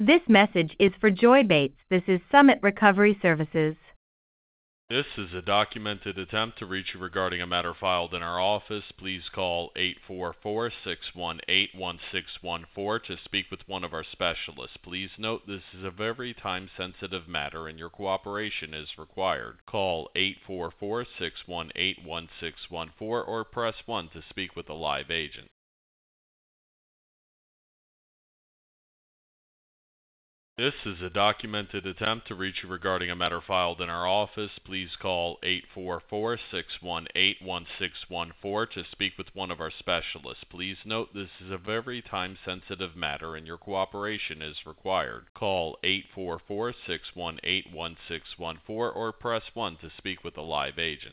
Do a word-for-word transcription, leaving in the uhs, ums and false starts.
This message is for Joy Bates. This is Summit Recovery Services. This is a documented attempt to reach you regarding a matter filed in our office. Please call eight four four, six one eight, one six one four to speak with one of our specialists. Please note this is a very time-sensitive matter and your cooperation is required. Call eight four four, six one eight, one six one four or press one to speak with a live agent. This is a documented attempt to reach you regarding a matter filed in our office. Please call eight four four, six one eight, one six one four to speak with one of our specialists. Please note this is a very time-sensitive matter and your cooperation is required. Call eight four four, six one eight, one six one four or press one to speak with a live agent.